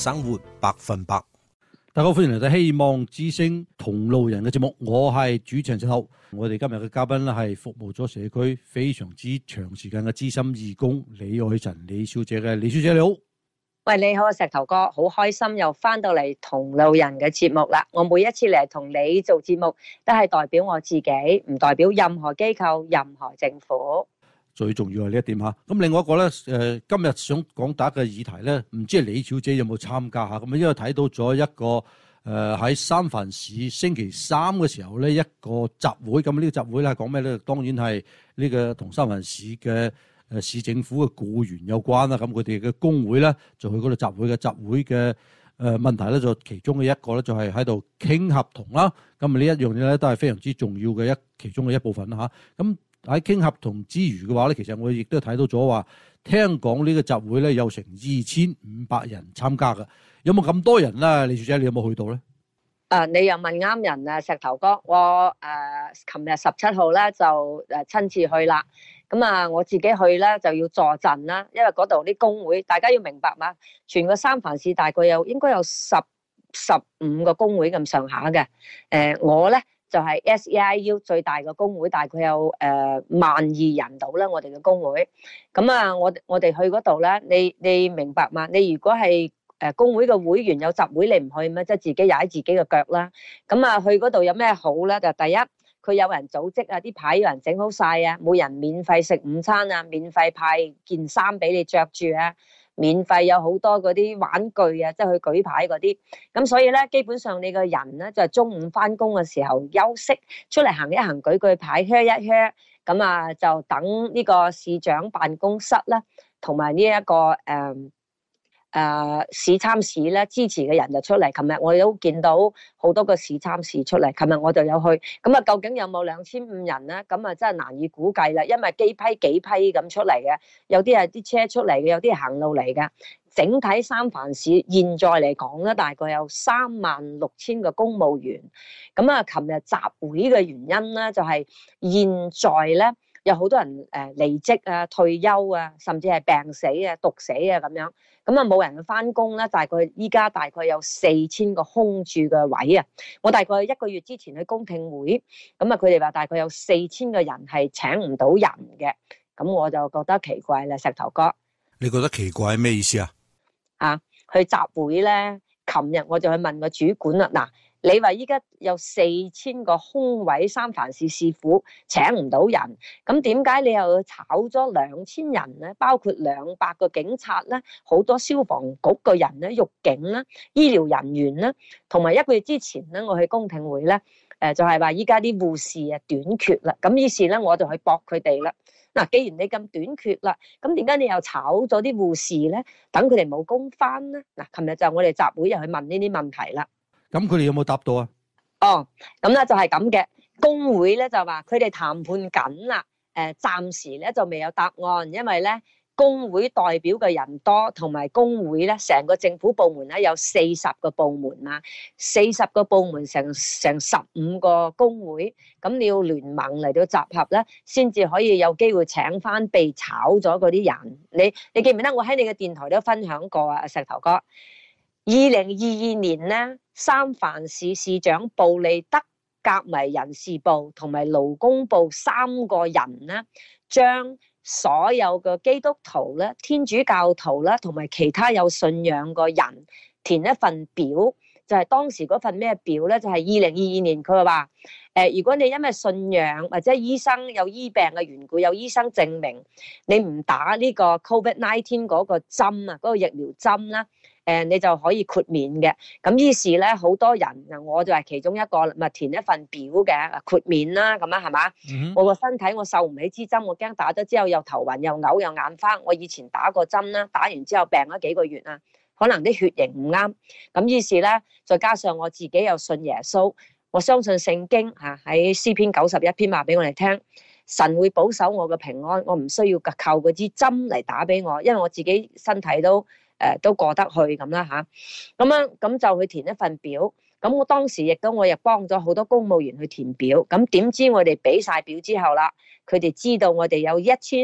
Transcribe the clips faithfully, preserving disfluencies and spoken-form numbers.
生活百分百。 大家好，歡迎嚟到希望之聲同路人嘅節目，我係主持人石頭。我哋今日嘅嘉賓咧係服務咗社區非常之長時間嘅資深義工李愛宸李小姐嘅。李小姐你好。 喂，你好啊，石頭哥，好開心又翻到嚟同路人嘅節目啦。我每一次嚟同你做節目，都係代表我自己，唔代表任何機構、任何政府。 最重要係呢一點嚇。咁另外一個咧，誒、呃、今日想講打嘅議題咧，唔知係李小姐有冇參加嚇？咁因為睇到咗一個誒喺、呃、三藩市星期三嘅時候咧，一個集會。咁呢個集會咧係講咩咧？當然係呢個同三藩市嘅誒市政府嘅僱員有關啦。咁佢哋嘅工會咧就去嗰度集會嘅。集會嘅誒問題咧就其中嘅一個咧就係喺度傾合同啦。咁呢一樣嘢咧都係非常之重要嘅一其中嘅一部分啦嚇。咁喺傾合同之餘嘅話咧，其實我亦都睇到咗話，聽講呢個集會咧有成二千五百人參加嘅，有冇咁多人啦？李小姐，你有冇去到咧？ 誒，你又問啱人啊，石頭哥，我誒琴日十七號咧就誒親自去啦。咁啊，我自己去咧就要助陣啦，因為嗰度啲工會，大家要明白嘛，全個三藩市大概有應該有十十五個工會咁上下嘅。誒，我咧。就係 S E I U 最大嘅工會，大概有誒萬二人到啦，我哋嘅工會。咁啊，我我哋去嗰度咧，你你明白嘛？你如果係誒工會嘅會員有集會，你唔去咩？即係自己踩自己嘅腳啦。咁啊，去嗰度有咩好咧？就第一，佢有人組織啊，啲牌有人整好晒啊，每人免費食午餐啊，免費派件衫俾你着住啊。免費有好多嗰啲玩具啊，即係去舉牌嗰啲，咁所以咧，基本上你個人咧就係中午翻工嘅時候休息出嚟行一行，舉舉牌，靴一靴，咁啊就等呢個市長辦公室啦，同埋呢一個誒。嗯誒、呃、市參市咧支持嘅人就出嚟，琴日我哋都見到好多個市參市出嚟。琴日我就有去，咁啊究竟有冇兩千五人咧？咁啊真係難以估計啦，因為幾批幾批咁出嚟嘅，有啲係啲車出嚟嘅，有啲係行路嚟嘅。整體三藩市現在嚟講咧，大概有三萬六千個公務員。咁啊，琴日集會嘅原因咧，就係、是、現在咧有好多人誒離職啊、退休啊，甚至係病死啊、毒死啊咁樣。咁啊冇人去翻工咧，大概依家大概有四千個空住嘅位啊！我大概一個月之前去公聽會，咁啊佢哋話大概有四千個人係請唔到人嘅，咁我就覺得奇怪啦，石頭哥。 你覺得奇怪係咩意思啊？ 啊，去集會咧，琴日我就去問個主管啦，嗱。你話依家有四千個空位，三藩市市府請唔到人，咁點解你又炒咗兩千人咧？包括兩百個警察咧，好多消防局嘅人咧，獄警啦、醫療人員啦，同埋一個月之前咧，我去公聽會咧，誒就係話依家啲護士啊短缺啦，咁於是咧我就去駁佢哋啦。嗱，既然你咁短缺啦，咁點解你又炒咗啲護士咧？等佢哋冇工返咧？嗱，琴日就我哋集會又去問呢啲問題啦。 咁佢哋有冇答到啊？ 哦，咁咧就係咁嘅，工會咧就話佢哋談判緊啦，誒暫時咧就未有答案，因為咧工會代表嘅人多，同埋工會咧成個政府部門咧有四十個部門嘛，四十個部門成成十五個工會，咁你要聯盟嚟到集合咧，先至可以有機會請翻被炒咗嗰啲人。你你記唔記得我喺你嘅電台都分享過啊，石頭哥？二零二二年咧，三藩市市長布利德夾埋人事部同埋勞工部三個人咧，將所有嘅基督徒咧、天主教徒啦，同埋其他有信仰嘅人填一份表，就係、是、當時嗰份咩表咧？就係二零二二年佢話誒，如果你因為信仰或者醫生有醫病嘅緣故，有醫生證明你唔打呢個 Covid 十九 嗰個針啊，嗰、那個疫苗針啦。誒，你就可以豁免嘅。咁於是咧，好多人，我就係其中一個，咪填一份表嘅豁免啦，咁啊，係嘛？Mm-hmm. 我個身體我受唔起支針，我驚打咗之後又頭暈又嘔又眼花。我以前打過針啦，打完之後病咗幾個月啊，可能啲血型唔啱。咁於是咧，再加上我自己又信耶穌，我相信聖經嚇喺詩篇九十一篇話俾我哋聽，神會保守我嘅平安，我唔需要靠嗰支針嚟打俾我，因為我自己身體都。誒、呃、都過得去咁啦嚇，咁樣咁就去填一份表。咁我當時亦都我亦幫咗好多公務員去填表。咁點知我哋俾晒表之後啦，佢哋知道我哋有一千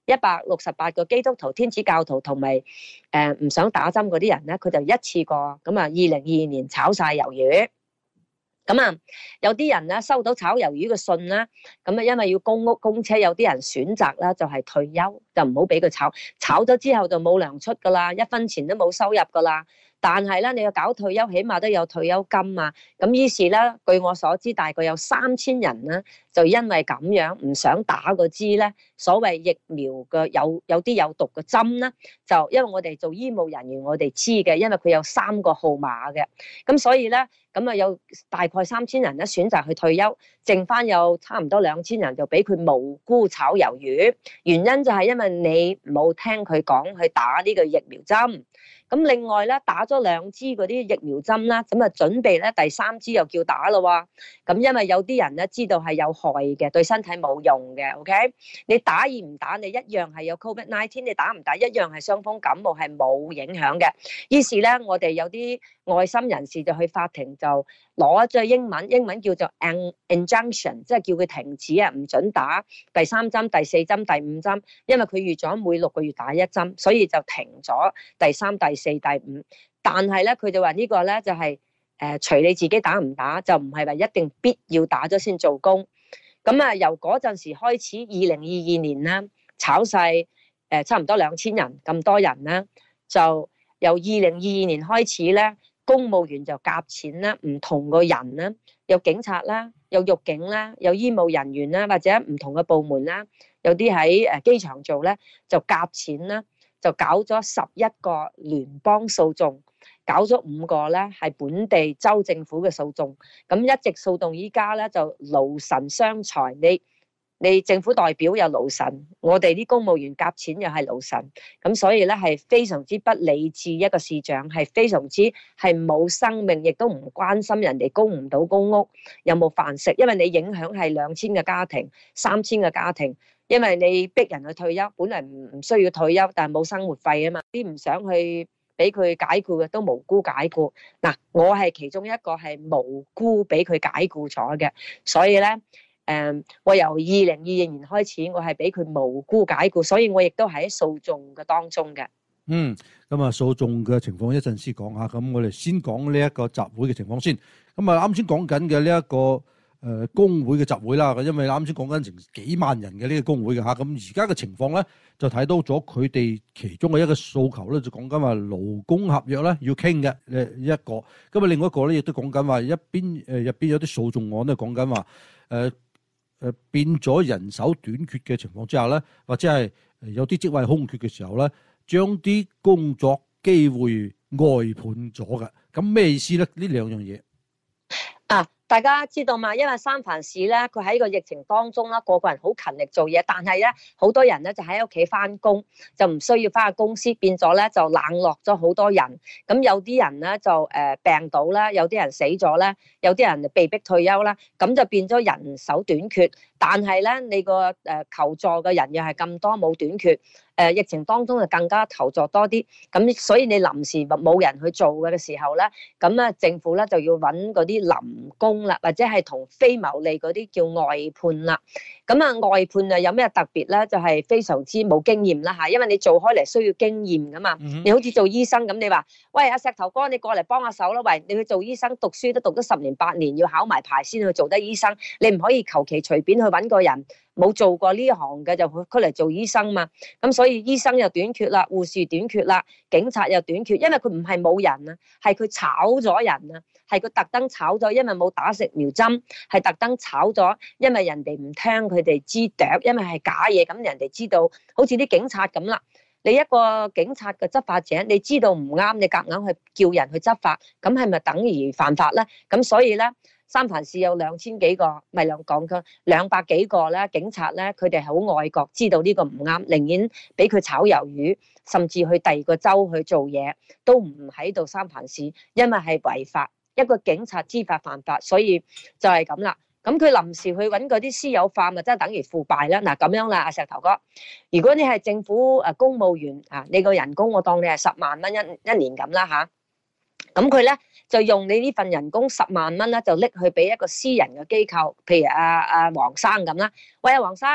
一百六十八個基督徒、天主教徒同埋誒唔想打針嗰啲人咧，佢就一次過咁啊，二零二二年炒晒魷魚。咁啊，有啲人咧收到炒魷魚嘅信啦，咁啊，因為要供屋供車，有啲人選擇啦就係退休，就唔好俾佢炒，炒咗之後就冇糧出噶啦，一分錢都冇收入噶啦。但係咧，你要搞退休，起碼都有退休金啊。咁於是咧，據我所知，大概有三千人咧，就因為咁樣唔想打個支咧，所謂疫苗嘅有有啲有毒嘅針咧，就因為我哋做醫務人員，我哋知嘅，因為佢有三個號碼嘅，咁所以咧，咁啊有大概三千人咧選擇去退休，剩翻有差唔多兩千人就俾佢無辜炒魷魚，原因就係因為你冇聽佢講去打呢個疫苗針。咁另外咧，打咗兩支嗰啲疫苗針啦，咁啊準備咧第三支又叫打咯喎。咁因為有啲人咧知道係有害嘅，對身體冇用嘅。OK，你打與唔打，你一樣係有 Covid 十九，你打唔打一樣係傷風感冒，係冇影響嘅。於是咧，我哋有啲愛心人士就去法庭就攞咗英文，英文叫做 injunction， 即係叫佢停止啊，唔准打第三針、第四針、第五針，因為佢預咗每六個月打一針，所以就停咗第三、第四、第五。但係咧，佢就話呢個咧就係誒隨你自己打唔打，就唔係話一定必要打咗先做工。咁啊，由嗰陣時開始，二零二二年啦，炒晒誒差唔多兩千人咁多人啦，就由二零二二年開始咧。公務員就夾錢啦，唔同個人啦，有警察啦，有獄警啦，有醫務人員啦，或者唔同嘅部門啦，有啲喺誒機場做咧，就夾錢啦，就搞咗十一個聯邦訴訟，搞咗五個咧係本地州政府嘅訴訟，咁一直訴訟依家咧就勞神傷財，你。你政府代表又勞神，我哋啲公務員夾錢又係勞神，咁所以咧係非常之不理智一個市長，係非常之係冇生命，亦都唔關心人哋供唔到公屋，有冇飯食，因為你影響係兩千個家庭、三千個家庭，因為你逼人去退休，本嚟唔唔需要退休，但係冇生活費啊嘛，啲唔想去俾佢解僱嘅都無辜解僱。嗱，我係其中一個係無辜俾佢解僱咗嘅，所以咧。誒，我由二零二二年開始，我係俾佢無辜解僱，所以我亦都喺訴訟嘅當中嘅。 嗯，咁啊，訴訟嘅情況一陣先講下，咁我哋先講呢一個集會嘅情況先。咁啊，啱先講緊嘅呢一個誒工會嘅集會啦，因為啱先講緊成幾萬人嘅呢個工會嘅嚇，咁而家嘅情況咧就睇到咗佢哋其中嘅一個訴求咧，就講緊話勞工合約咧要傾嘅誒一個，咁啊另外一個咧亦都講緊話一邊誒入邊有啲訴訟案咧講緊話誒。誒變咗人手短缺嘅情況之下咧，或者係有啲職位空缺嘅時候咧，將啲工作機會外判咗嘅，咁咩意思咧？呢兩樣嘢啊，大家知道嘛？因為三藩市咧，佢喺個疫情當中啦，個個人好勤力做嘢，但係咧好多人咧就喺屋企翻工，就唔需要翻去公司，變咗咧就冷落咗好多人。咁有啲人咧就誒病倒啦，有啲人死咗啦，有啲人被逼退休啦，咁就變咗人手短缺。但係咧，你個誒求助嘅人又係咁多，冇短缺。誒疫情當中就更加求助多啲，咁所以你臨時冇人去做嘅時候咧，咁啊政府咧就要揾嗰啲臨工啦，或者係同非牟利嗰啲叫外判啦。咁啊外判啊有咩特別咧？就係非常之冇經驗啦嚇，因為你做開嚟需要經驗噶嘛。你好似做醫生咁，你話喂阿石頭哥，你過嚟幫下手啦，喂你去做醫生讀書都讀咗十年八年，要考埋牌先去做得醫生，你唔可以求其隨便去揾個人。冇做過呢行嘅就佢嚟做醫生嘛，咁所以醫生又短缺啦，護士短缺啦，警察又短缺，因為佢唔係冇人啊，係佢炒咗人啊，係佢特登炒咗，因為冇打疫苗針，係特登炒咗，因為人哋唔聽佢哋支笛，因為係假嘢，咁人哋知道，好似啲警察咁啦，你一個警察嘅執法者，你知道唔啱，你夾硬去叫人去執法，咁係咪等於犯法咧？咁所以咧。三藩市有兩千幾個，咪兩講佢兩百幾個咧，警察咧，佢哋好愛國，知道呢個唔啱，寧願俾佢炒魷魚，甚至去第二個州去做嘢，都唔喺度三藩市，因為係違法，一個警察知法犯法，所以就係咁啦。咁佢臨時去揾嗰啲私有化，咪即係等於腐敗啦。嗱咁樣啦，阿石頭哥，如果你係政府誒公務員啊，你個人工我當你係十萬蚊一一年咁啦嚇。咁佢咧就用你呢份人工十萬蚊咧，就拎去俾一個私人嘅機構，譬如阿阿黃生咁啦。喂，阿黃生，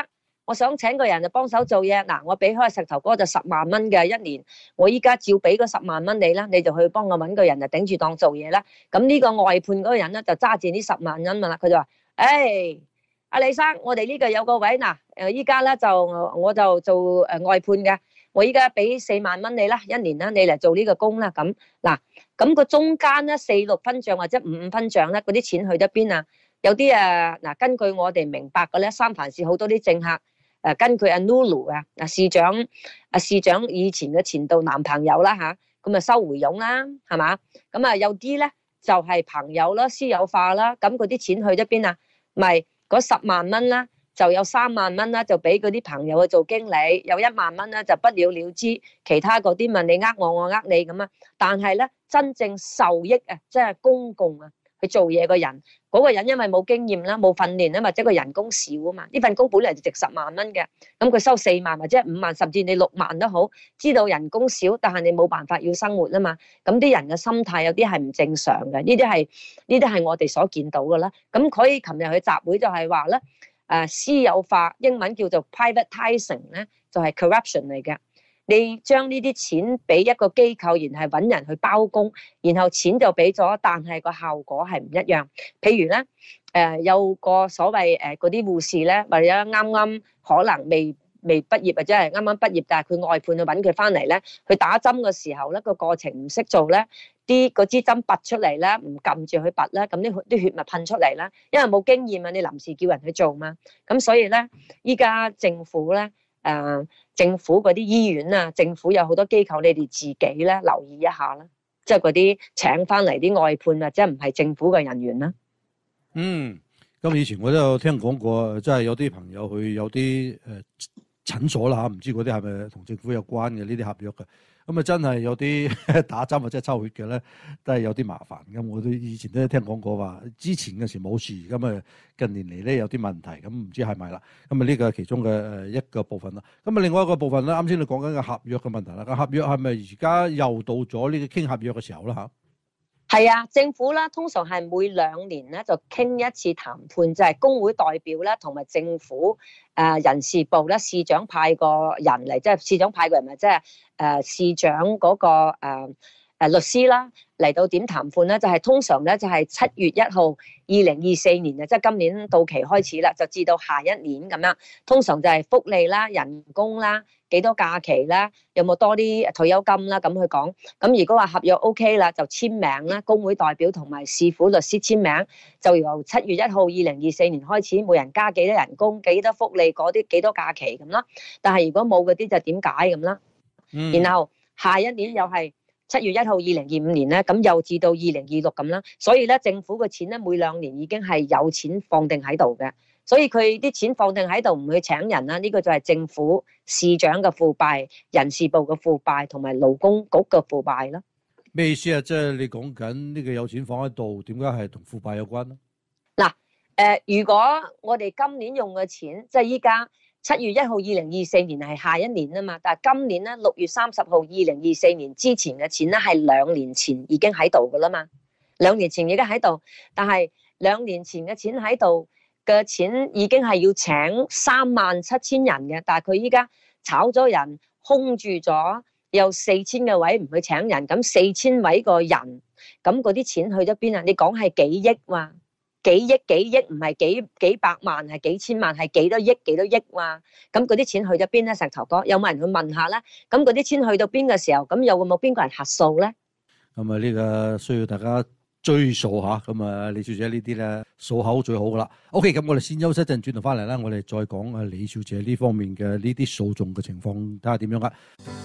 我想請個人就幫手做嘢，嗱，我俾開石頭哥就十萬蚊嘅一年，我依家照俾嗰十萬蚊你啦，你就去幫我揾個人就頂住檔做嘢啦。咁呢個外判嗰個人咧就揸住呢十萬蚊啦，佢就話：，誒，阿李生，我哋呢個有個位嗱，誒依家咧就我就做誒外判嘅，我依家俾四萬蚊你啦，一年啦，你嚟做呢個工啦。咁嗱，咁個中間咧四六分賬或者五五分賬咧，嗰啲錢去得邊啊？有啲啊嗱，根據我哋明白嘅咧，三藩市好多啲政客。誒，根據阿 Lulu 啊，阿市長，阿市長以前嘅前度男朋友啦吓，咁啊收回佣啦，係嘛？咁啊有啲咧就係朋友啦，私有化啦，咁嗰啲錢去咗邊啊？咪嗰十萬蚊啦，就有三萬蚊啦，就俾嗰啲朋友去做經理，有一萬蚊咧就不了了之，其他嗰啲問你呃我，我呃你咁啊。但係咧真正受益啊，即係公共啊，去做嘢嘅人。嗰個人因為冇經驗啦，冇訓練啊，或者個人工少啊嘛，呢份工本嚟就值十萬蚊嘅，咁佢收四萬或者五萬，甚至你六萬都好，知道人工少，但係你冇辦法要生活啊嘛，咁啲人嘅心態有啲係唔正常嘅，呢啲係呢啲係我哋所見到嘅啦。咁佢琴日去集會就係話咧，誒私有化英文叫做 privatizing 咧，就係 corruption 嚟嘅。你將呢啲錢俾一個機構，然後揾人去包工，然後錢就俾咗，但係個效果係唔一樣。譬如咧，誒、呃、有個所謂誒嗰啲護士咧，或者啱啱可能未未畢業或者係啱啱畢業，但係佢外判去揾佢翻嚟咧，佢打針嘅時候咧個過程唔識做咧，啲嗰支針拔出嚟咧，唔撳住佢拔咧，咁啲啲血咪噴出嚟啦。因為冇經驗啊，你臨時叫人去做嘛，咁所以咧，依家政府咧。誒、呃，政府嗰啲醫院啊，政府有好多機構，你哋自己咧留意一下啦，即係嗰啲請翻嚟啲外判或者唔係政府嘅人員啦。 嗯，咁以前我都有聽講過，即係有啲朋友去有啲誒診所啦吓，唔知嗰啲係咪同政府有關嘅呢啲合約嘅。咁啊，真係有啲打針或者抽血嘅咧，都係有啲麻煩。咁我都以前都聽講過話，之前嘅時冇事，咁啊近年嚟咧有啲問題，咁唔知係咪啦。咁啊呢個係其中嘅誒一個部分啦。咁啊另外一個部分咧，啱先你講緊嘅合約嘅問題啦。個合約係咪而家又到咗呢個傾合約嘅時候啦吓？ 係啊，政府啦，通常係每兩年咧就傾一次談判，就係、是、工會代表咧同埋政府誒、呃、人事部咧，市長派個人嚟，即係市長派個人咪即係誒市長嗰、那個誒誒、呃、律師啦嚟到點談判咧，就係、是、通常咧就係七月一號二零二四年啊，即、就、係、是、今年到期開始啦，就至到下一年咁樣。通常就係福利啦、人工啦。幾多假期啦？有冇多啲退休金啦？咁去講。咁如果話合約 OK 啦，就簽名啦。工會代表同埋市府律師簽名，就由七月一號二零二四年開始，每人加幾多人工、幾多福利、嗰啲幾多假期咁啦。但係如果冇嗰啲就點解咁啦？嗯。然後下一年又係七月一號二零二五年咧，咁又至到二零二六咁啦。所以咧，政府嘅錢咧每兩年已經係有錢放定喺度嘅。所以佢啲錢放定喺度，唔去請人啦。呢個就係政府市長嘅腐敗、人事部嘅腐敗同埋勞工局嘅腐敗啦。 咩意思啊？即係你講緊呢個有錢放喺度，點解係同腐敗有關咧？ 嗱，誒，如果我哋今年用嘅錢，即係依家七月一號二零二四年係下一年啊嘛，但係今年咧六月三十號二零二四年之前嘅錢咧係兩年前已經喺度噶啦嘛，兩年前已經喺度，但係兩年前嘅錢喺度。嘅錢已經係要請三萬七千人嘅，但係佢依家炒咗人，空住咗，有四千個位唔去請人，咁四千位個人，咁嗰啲錢去咗邊啊？你講係幾億哇？幾億幾億唔係幾幾百萬，係幾千萬，係幾多億幾多億哇？咁嗰啲錢去咗邊咧？石頭哥，有冇人去問下咧？咁嗰啲錢去到邊嘅時候，咁有冇邊個人核數咧？ 咁啊，呢個需要大家追數吓，咁啊，李小姐呢啲咧數口最好噶啦。OK，咁我哋先休息一陣，轉頭翻嚟啦，我哋再講啊李小姐呢方面嘅呢啲訴訟嘅情況，睇下點樣啊。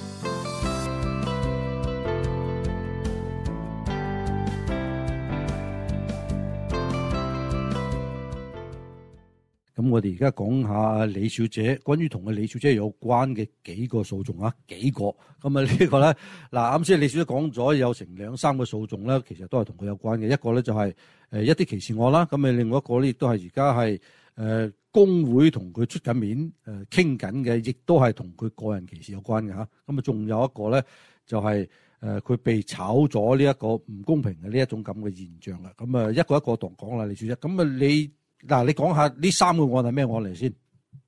咁我哋而家講下李小姐，關於同嘅李小姐有關嘅幾個訴訟啊，幾個咁啊呢個咧，嗱啱先李小姐講咗有成兩三個訴訟咧，其實都係同佢有關嘅。一個咧就係誒一啲歧視案啦，咁啊另外一個咧亦都係而家係誒工會同佢出緊面誒傾緊嘅，亦都係同佢個人歧視有關嘅嚇。咁啊仲有一個咧就係誒佢被炒咗呢一個唔公平嘅呢一種咁嘅現象啦。咁啊一個一個度講啦，李小姐。咁啊你。嗱，你講下呢三個案係咩案嚟先？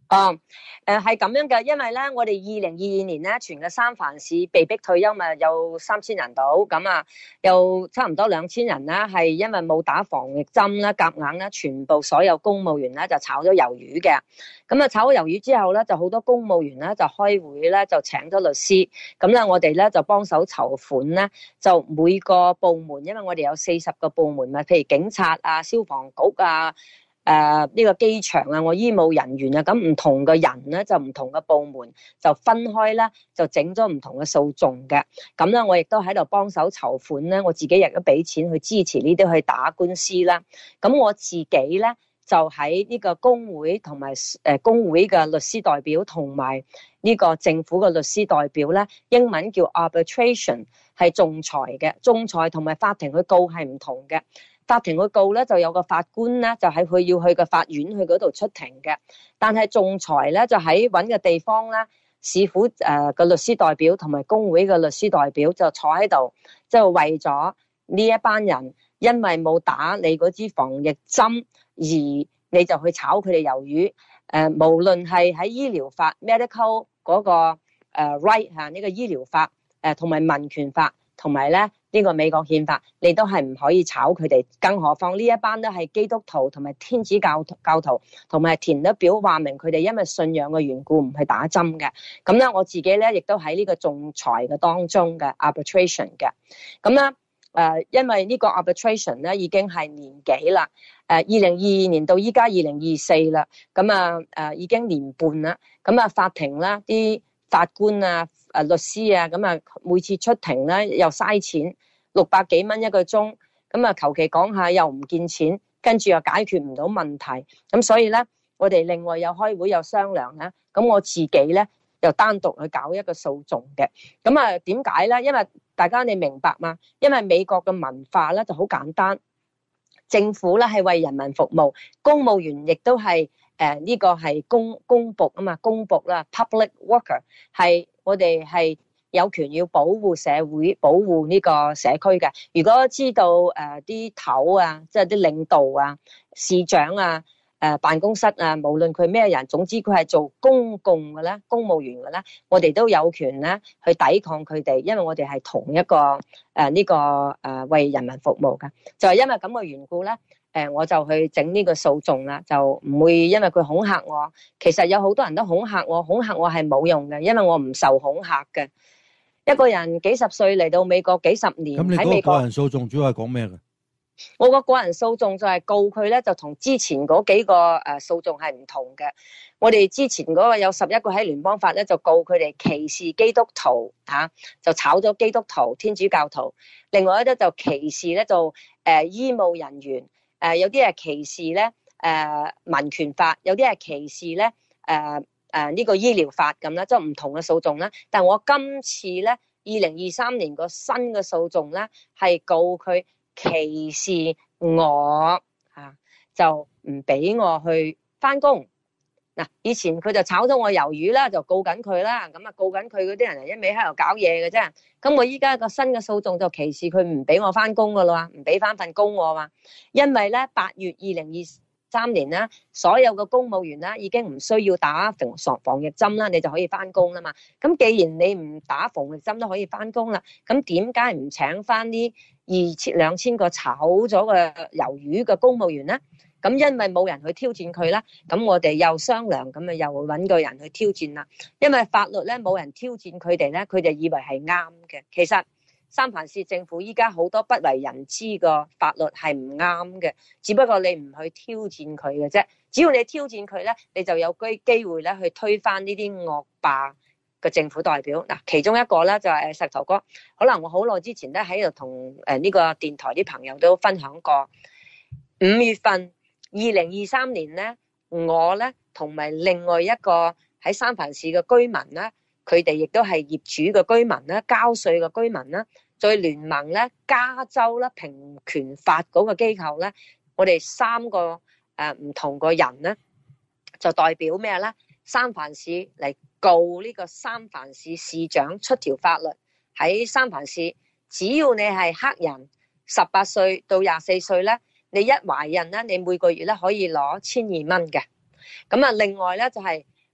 哦，誒係咁樣嘅，因為咧，我哋二零二二年咧，全個三藩市被逼退休咪有三千人到，咁啊，有差唔多兩千人啦，係因為冇打防疫針啦，夾硬咧，全部所有公務員咧就炒咗魷魚嘅，咁啊炒咗魷魚之後咧，就好多公務員咧就開會咧就請咗律師，咁咧我哋咧就幫手籌款咧，就每個部門，因為我哋有四十個部門嘛，譬如警察啊、消防局啊。誒、呃、呢、這個機場啊，我醫務人員啊，咁唔同嘅人咧，就唔同嘅部門就分開咧，就整咗唔同嘅訴訟嘅。咁咧，我亦都喺度幫手籌款咧，我自己亦都俾錢去支持呢啲去打官司啦。咁我自己咧就喺呢個工會同埋誒工會嘅律師代表同埋呢個政府嘅律師代表咧，英文叫 arbitration， 係仲裁嘅，仲裁同埋法庭去告係唔同嘅。法庭去告咧，就有個法官咧，就喺佢要去個法院去嗰度出庭嘅。但係仲裁咧，就喺揾個地方咧，市府誒個律師代表同埋工會嘅律師代表就坐喺度，即係為咗呢一班人，因為冇打你嗰支防疫針，而你就去炒佢哋魷魚。誒，無論係喺醫療法 medical 嗰個誒 right 嚇呢個醫療法，誒同埋民權法，同埋咧。呢個美國憲法，你都係唔可以炒佢哋，更何況呢一班都係基督徒同埋天主教教徒，同埋填咗表話明佢哋因為信仰嘅緣故唔去打針嘅。咁咧，我自己咧亦都喺呢個仲裁嘅當中嘅 arbitration 嘅。咁咧誒，因為呢個 arbitration 咧已經係年幾啦，誒二零二二年到依家二零二四啦，咁啊誒已經年半啦。咁啊法庭啦，啲法官啊。誒律師啊，咁啊每次出庭咧又嘥錢，六百幾蚊一個鐘，咁啊求其講下又唔見錢，跟住又解決唔到問題，咁所以咧我哋另外有開會有商量咧，咁我自己咧又單獨去搞一個訴訟嘅，咁啊點解咧？因為大家你明白嘛？因為美國嘅文化咧就好簡單，政府咧係為人民服務，公務員亦都係誒呢個係公公僕啊嘛，公僕啦 ，public worker 係。我哋係有權要保護社會，保護呢個社區嘅。如果知道誒啲頭啊，即係啲領導啊、市長啊、誒辦公室啊，無論佢咩人，總之佢係做公共嘅咧、公務員嘅咧，我哋都有權咧去抵抗佢哋，因為我哋係同一個誒呢、呃這個誒、呃、為人民服務嘅。就係因為咁嘅緣故咧。誒，我就去整呢個訴訟啦，就唔會因為佢恐嚇我。其實有好多人都恐嚇我，恐嚇我係冇用嘅，因為我唔受恐嚇嘅。一個人幾十歲嚟到美國幾十年， 咁你嗰個個人訴訟主要係講咩嘅？ 我個個人訴訟就係告佢咧，就同之前嗰幾個誒訴訟係唔同嘅。我哋之前嗰個有十一個喺聯邦法咧，就告佢哋歧視基督徒嚇、啊，就炒咗基督徒、天主教徒。另外一啲就歧視咧，就誒、呃、醫務人員。誒、呃、有啲係歧視咧，誒、呃、民權法，有啲係歧視咧，誒誒呢個醫療法咁啦，即係唔同嘅訴訟啦。但係我今次咧，二零二三年個新嘅訴訟咧，係告佢歧視我嚇、啊，就唔俾我去返工。嗱，以前佢就炒咗我魷魚啦，就告緊佢啦，咁啊告緊佢嗰啲人一味喺度搞嘢嘅啫。咁我依家個新嘅訴訟就歧視佢唔俾我翻工噶啦，唔俾翻份工我嘛。因為咧八月二零二三年咧，所有嘅公務員咧已經唔需要打防防疫針啦，你就可以翻工啦嘛。咁既然你唔打防疫針都可以翻工啦，咁點解唔請翻呢二千兩千個炒咗嘅魷魚嘅公務員咧？咁因為冇人去挑戰佢啦，咁我哋又商量，咁啊又揾個人去挑戰啦。因為法律咧冇人挑戰佢哋咧，佢就以為係啱嘅。其實三藩市政府依家好多不為人知嘅法律係唔啱嘅，只不過你唔去挑戰佢嘅啫。只要你挑戰佢咧，你就有機機會咧去推翻呢啲惡霸嘅政府代表。嗱，其中一個咧就係石頭哥，可能我好耐之前咧喺度同誒呢個電台啲朋友都分享過，五月份。二零二三年咧，我咧同埋另外一個喺三藩市嘅居民咧，佢哋亦都係業主嘅居民咧，交稅嘅居民咧，再聯盟咧，加州咧平權法嗰個機構咧，我哋三個誒唔同個人咧，就代表咩咧？三藩市嚟告呢個三藩市市長出條法律，喺三藩市，只要你係黑人，十八歲到廿四歲咧。你一懷孕咧，你每個月咧可以攞千二蚊嘅。咁啊，另外咧就係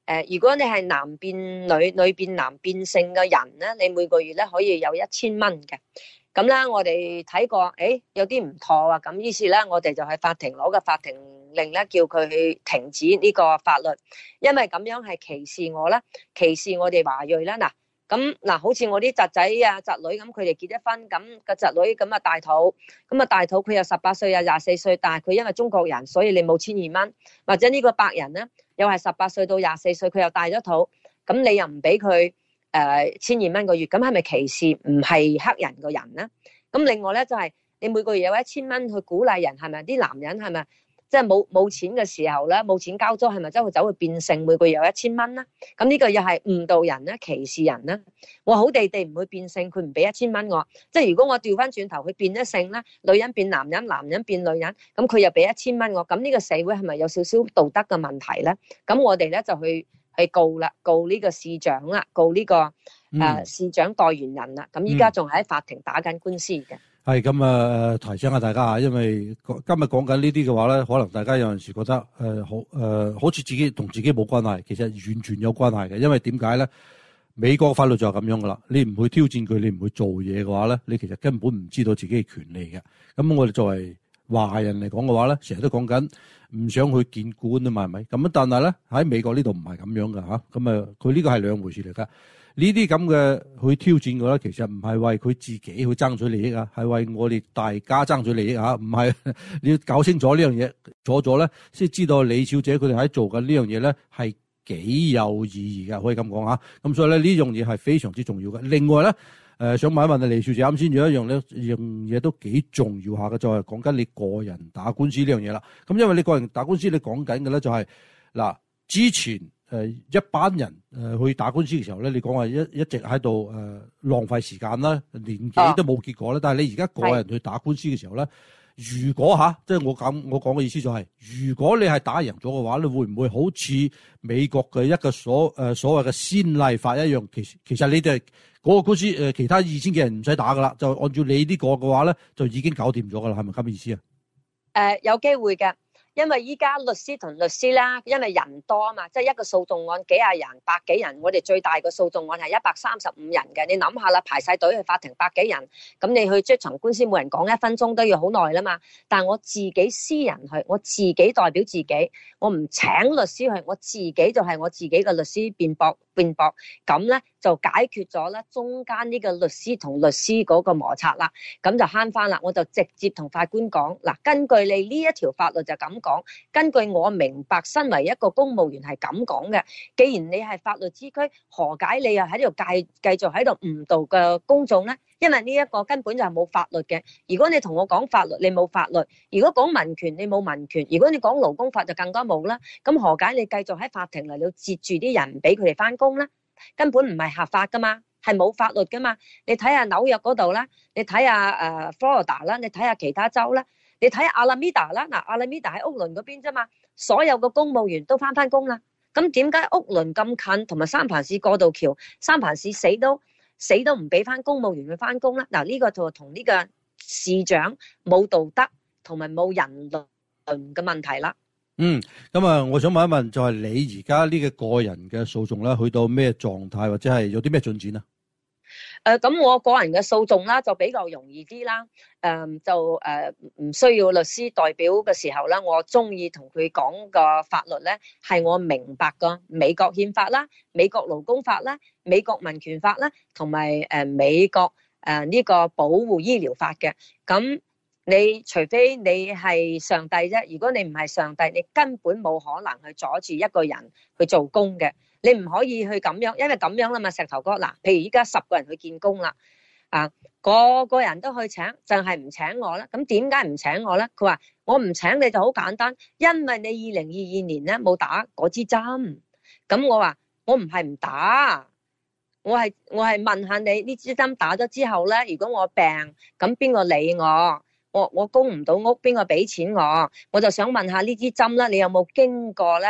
誒，如果你係男變女、女變男變性嘅人咧，你每個月咧可以有一千蚊嘅。咁咧，我哋睇過，誒有啲唔妥啊，咁於是咧，我哋就喺法庭攞個法庭令咧，叫佢去停止呢個法律，因為咁樣係歧視我啦，歧視我哋華裔啦。嗱，咁嗱，好似我啲侄仔啊、侄女咁，佢哋結咗婚，咁個侄女咁啊大肚，咁啊大肚佢又十八歲啊廿四歲，但係佢因為中國人，所以你冇千二蚊，或者呢個白人咧，又係十八歲到廿四歲，佢又大咗肚，咁你又唔俾佢誒千二蚊個月，咁係咪歧視唔係黑人個人咧？咁另外咧就係、是、你每個月有一千蚊去鼓勵人，係咪啲男人係咪即係冇冇錢嘅時候咧，冇錢交租，係咪走去走去變性，每個月有一千蚊咧？咁呢個又係誤導人咧，歧視人咧。我好地地唔會變性，佢唔俾一千蚊我，即係如果我調翻轉頭佢變咗性咧，女人變男人，男人變女人，咁佢又俾一千蚊我，咁呢個社會係咪有少少道德嘅問題咧？咁我哋咧就去去告啦，告呢個市長啦，告呢、這個誒、 嗯呃、市長代言人啦。咁依家仲喺法庭打緊官司嘅。 係咁啊！提醒下大家嚇，因為今日講緊呢啲嘅話咧，可能大家有陣時覺得誒、呃、好誒、呃，好似自己同自己冇關係，其實完全有關係嘅。因為點解咧？美國法律就係咁樣噶啦，你唔去挑戰佢，你唔去做嘢嘅話咧，你其實根本唔知道自己嘅權利嘅。咁我哋作為華人嚟講嘅話咧，成日都講緊唔想去見官啊嘛，係咪？咁但係咧喺美國呢度唔係咁樣噶嚇，咁啊佢呢個係兩回事嚟噶。呢啲咁嘅去挑戰嘅咧，其實唔係為佢自己去爭取利益啊，係為我哋大家爭取利益啊，唔係你要搞清楚呢樣嘢，咗咗咧先知道李小姐佢哋喺做緊呢樣嘢咧係幾有意義嘅，可以咁講嚇。咁所以咧呢樣嘢係非常之重要嘅。另外咧，誒、呃、想問一問啊李小姐，啱先有一樣咧樣嘢都幾重要下嘅，就係講緊你個人打官司呢樣嘢啦。咁因為你個人打官司，你講緊嘅咧就係、是、嗱之前。誒一班人誒去打官司嘅時候咧，你講話一一直喺度誒浪費時間啦，年幾都冇結果啦。但係你而家個人去打官司嘅時候咧，如果吓，即係我講我講嘅意思就係、是，如果你係打贏咗嘅話，你會唔會好似美國嘅一個所誒所謂嘅先例法一樣？其實其實你哋嗰個官司誒其他二千幾人唔使打噶啦，就按照你呢個嘅話咧，就已經搞掂咗噶啦，係咪咁嘅意思啊？誒、 呃，有機會嘅。因為依家律師同律師啦，因為人多啊嘛，即係一個訴訟案幾廿人、百幾人，我哋最大個訴訟案係一百三十五人嘅。你諗下啦，排晒隊去法庭百幾人，咁你去追場官司，每人講一分鐘都要好耐啦嘛。但係我自己私人去，我自己代表自己，我唔請律師去，我自己就係我自己嘅律師辯駁辯駁，咁咧就解決咗咧中間呢個律師同律師嗰個摩擦啦，咁就慳翻啦。我就直接同法官講嗱，根據你呢一條法律就咁講，根據我明白，身為一個公務員係咁講嘅。既然你係法律之區，何解你又喺度繼繼續喺度誤導嘅公眾咧？因為呢一個根本就係冇法律嘅。如果你同我講法律，你冇法律；如果講民權，你冇民權；如果你講勞工法，就更加冇啦。咁何解你繼續喺法庭嚟到截住啲人，唔俾佢哋翻工咧？根本唔係合法噶嘛，係冇法律噶嘛。你睇下紐約嗰度啦，你睇下誒 Florida 啦，你睇下其他州啦，你睇下阿拉米達啦。嗱，阿拉米達喺屋崙嗰邊啫嘛，所有嘅公務員都翻翻工啦。咁點解屋崙咁近，同埋三藩市過渡橋，三藩市死都死都唔俾翻公務員去翻工咧？嗱，呢個就同呢個市長冇道德同埋冇人倫嘅問題啦。 嗯，咁啊，我想問一問，就係你而家呢個個人嘅訴訟咧，去到咩狀態，或者係有啲咩進展啊？ 誒，咁我個人嘅訴訟啦，就比較容易啲啦。誒、嗯，就誒唔需要律師代表嘅時候咧，我中意同佢講個法律咧，係我明白個美國憲法啦、美國勞工法啦、美國民權法啦，同埋誒美國誒呢個保護醫療法嘅。咁你除非你係上帝啫，如果你唔係上帝，你根本冇可能去阻住一個人去做工嘅。你唔可以去咁樣，因為咁樣啦嘛，石頭哥嗱，譬如依家十個人去見工啦，啊，個個人都去請，淨係唔請我咧。咁點解唔請我咧？佢話我唔請你就好簡單，因為你二零二二年咧冇打嗰支針。咁我話我唔係唔打，我係我係問下你呢支針打咗之後咧，如果我病，咁邊個理我？我我供唔到屋，邊個俾錢我？我就想問下呢支針咧，你有冇經過咧？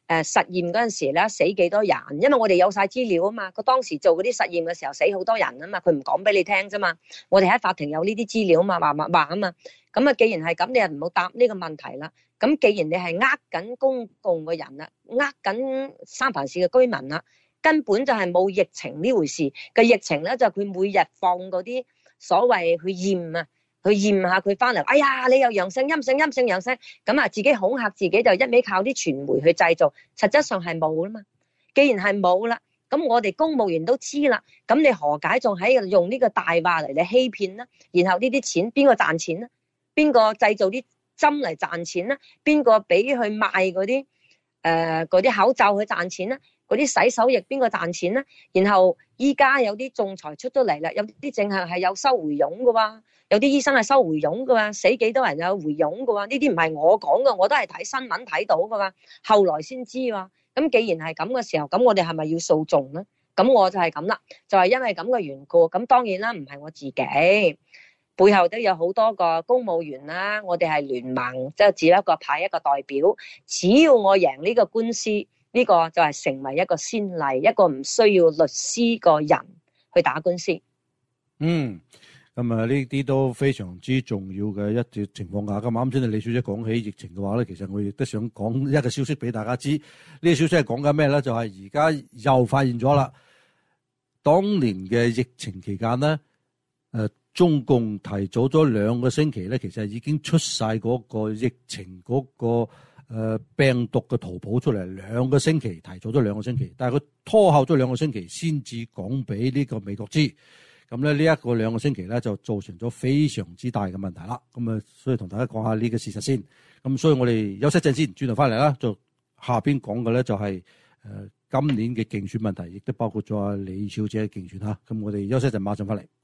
誒實驗嗰陣時咧死幾多人，因為我哋有晒資料啊嘛。佢當時做嗰啲實驗嘅時候死好多人啊嘛，佢唔講俾你聽啫嘛。我哋喺法庭有呢啲資料啊嘛，話話話啊嘛。咁啊，既然係咁，你又唔好答呢個問題啦。咁既然你係呃緊公共嘅人啦，呃緊三藩市嘅居民啦，根本就係冇疫情呢回事。個疫情咧就佢每日放嗰啲所謂去驗啊。去驗下佢翻嚟，哎呀，你又陽性、陰性、陰性、陽性，咁啊自己恐嚇自己，就一味靠啲傳媒去製造，實質上係冇啦嘛。既然係冇啦，咁我哋公務員都知啦，咁你何解仲喺度用呢個大話嚟嚟欺騙呢？然後呢啲錢邊個賺錢呢？邊個製造啲針嚟賺錢呢？邊個俾去賣嗰啲誒嗰啲口罩去賺錢呢？嗰啲洗手液邊個賺錢呢？然後依家有啲仲裁出咗嚟啦，有啲淨係係有收回佣嘅喎。有啲醫生係收回佣㗎嘛，死幾多人有回佣㗎喎？呢啲唔係我講㗎，我都係睇新聞睇到㗎嘛，後來先知喎。咁既然係咁嘅時候，咁我哋係咪要訴訟咧？咁我就係咁啦，就係因為咁嘅緣故。咁當然啦，唔係我自己，背後都有好多個公務員啦。我哋係聯盟，即係只一個派一個代表。只要我贏呢個官司，呢個就係成為一個先例，一個唔需要律師個人去打官司。 嗯。咁啊，呢啲都非常之重要嘅一啲情況下。咁啱先，李小姐講起疫情嘅話咧，其實我亦都想講一個消息俾大家知。呢個消息係講緊咩咧？就係而家又發現咗啦。當年嘅疫情期間咧，誒中共提早咗兩個星期咧，其實已經出晒嗰個疫情嗰個誒病毒嘅圖譜出嚟，兩個星期提早咗兩個星期，但係佢拖後咗兩個星期先至講俾呢個美國知。咁咧呢一個兩個星期咧就造成咗非常之大嘅問題啦。咁啊，所以同大家講下呢個事實先。咁所以我哋休息陣先，轉頭翻嚟啦，就下邊講嘅咧就係誒今年嘅競選問題，亦都包括咗李小姐嘅競選嚇。咁我哋休息陣，馬上翻嚟。